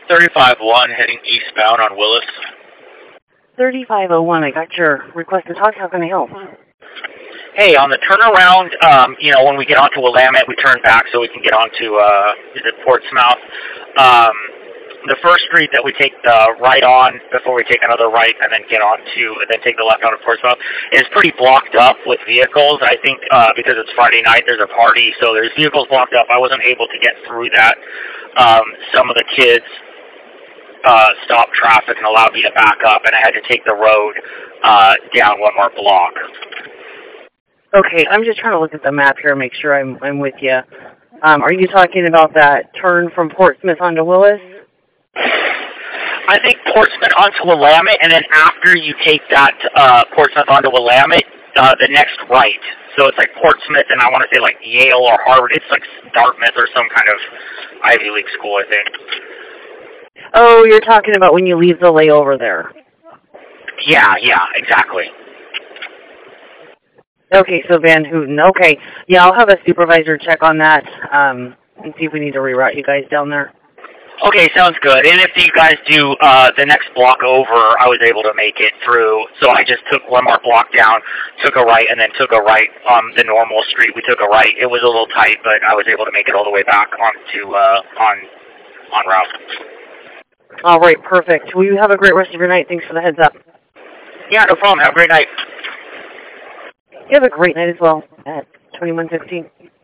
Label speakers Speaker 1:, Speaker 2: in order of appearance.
Speaker 1: 35-1 heading eastbound on Willis.
Speaker 2: 3501, I got your request to talk. How can I help?
Speaker 1: Hey, on the turnaround, when we get onto Willamette, we turn back so we can get onto, Portsmouth. The first street that we take the right on before we take another right and then take the left onto Portsmouth is pretty blocked up with vehicles. I think because it's Friday night, there's a party, so there's vehicles blocked up. I wasn't able to get through that. Some of the kids stopped traffic and allowed me to back up, and I had to take the road down one more block.
Speaker 2: Okay, I'm just trying to look at the map here and make sure I'm with you. Are you talking about that turn from Portsmouth onto Willis?
Speaker 1: I think Portsmouth onto Willamette, and then after you take that Portsmouth onto Willamette, the next right. So it's like Portsmouth, and I want to say like Yale or Harvard. It's like Dartmouth or some kind of Ivy League school, I think.
Speaker 2: Oh, you're talking about when you leave the layover there.
Speaker 1: Yeah, exactly.
Speaker 2: Okay, so Van Houten. Okay, yeah, I'll have a supervisor check on that and see if we need to reroute you guys down there.
Speaker 1: Okay, sounds good. And if you guys do the next block over, I was able to make it through. So I just took one more block down, took a right, and then took a right on the normal street. We took a right. It was a little tight, but I was able to make it all the way back onto on route.
Speaker 2: All right, perfect. Well, you have a great rest of your night. Thanks for the heads up.
Speaker 1: Yeah, no problem. Have a great night.
Speaker 2: You have a great night as well at 2115.